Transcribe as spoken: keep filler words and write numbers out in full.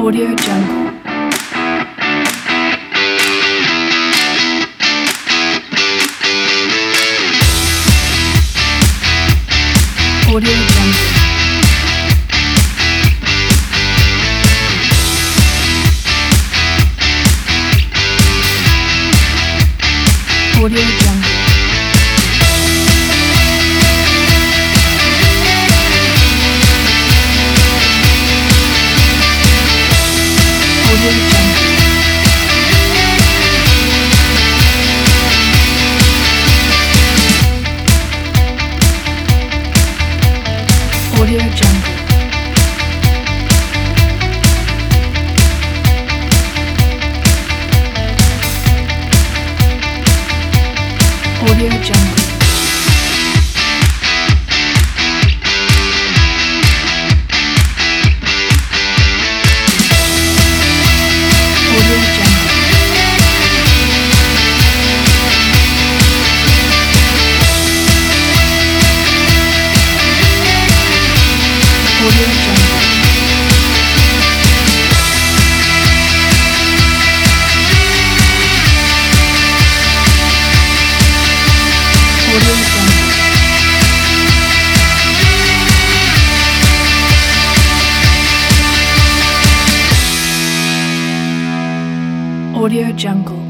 Audio Jungle. Audio Jungle. Audio Jungle. Audio Jungle. Audio Jungle. Audio Jungle. Audio Jungle. Audio Jungle. Audio Jungle. Audio Jungle.